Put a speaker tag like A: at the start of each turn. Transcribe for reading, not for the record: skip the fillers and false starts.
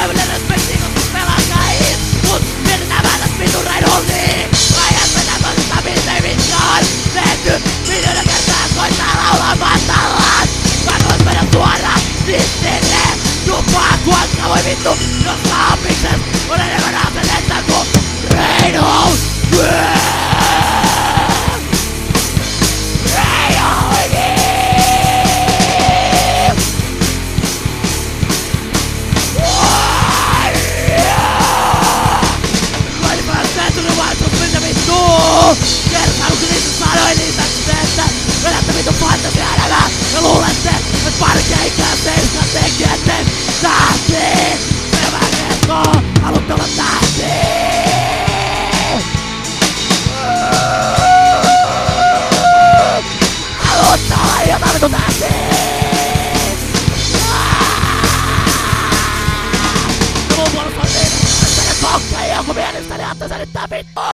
A: täydellinen respekti, koska pelaakaan mut mietitään vähän täs vitun raidolliin. Ajat vetää toisesta miltei mitkä on tehty. Miljoona kertaa koittaa laulaa matallaan. Katsois meidän suoraan sinne. Tupaa kuolta voi vittu, jos saapikses on enemmän asennetta kuin Reinhold. Kertaan kun niitä sanoin lisäksi se, että vedätte vitun fantasia-elämää ja luulette, et parkeikään seiskaa tekijöitten tähtiin. Selvä kertoo, haluatte olla tähtiin. Haluatte olla jotain vitun tähtiin. Ja mun puolesta on siinä, että ne kokkeja joku mielestäni antaa sen nyt tää vittu.